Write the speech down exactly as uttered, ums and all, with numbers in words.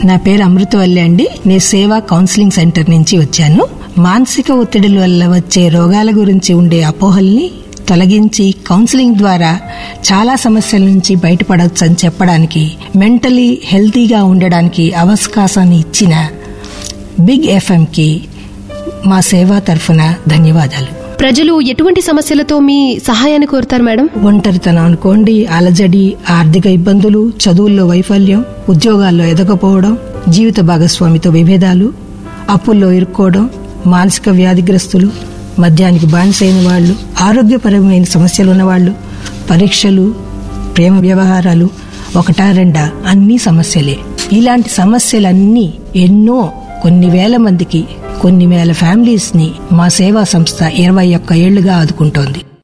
నా పేరు అమృతవల్లి అండి. నేను సేవా కౌన్సిలింగ్ సెంటర్ నుంచి వచ్చాను. మానసిక ఒత్తిడిల వల్ల వచ్చే రోగాల గురించి ఉండే అపోహల్ని తొలగించి కౌన్సిలింగ్ ద్వారా చాలా సమస్యల నుంచి బయటపడవచ్చని చెప్పడానికి, మెంటలీ హెల్తీగా ఉండడానికి అవకాశాన్ని ఇచ్చిన బిగ్ ఎఫ్ఎంకి మా సేవా తరఫున ధన్యవాదాలు. ప్రజలు ఎటువంటి సమస్యలతో మీ సహాయాన్ని కోరుతారు మేడం? ఒంటరితనం అనుకోండి, అలజడి, ఆర్థిక ఇబ్బందులు, చదువుల్లో వైఫల్యం, ఉద్యోగాల్లో ఎదగపోవడం, జీవిత భాగస్వామితో విభేదాలు, అప్పుల్లో ఇరుక్కోవడం, మానసిక వ్యాధిగ్రస్తులు, మద్యానికి బానిసైన వాళ్ళు, ఆరోగ్యపరమైన సమస్యలు ఉన్నవాళ్లు, పరీక్షలు, ప్రేమ వ్యవహారాలు, ఒకటా రెండా అన్ని సమస్యలే. ఇలాంటి సమస్యలన్నీ ఎన్నో కొన్ని వేల మందికి, కొన్ని వేల ఫ్యామిలీస్ ని మా సేవా సంస్థ ఇరవై ఒక్క ఏళ్లుగా ఆదుకుంటోంది.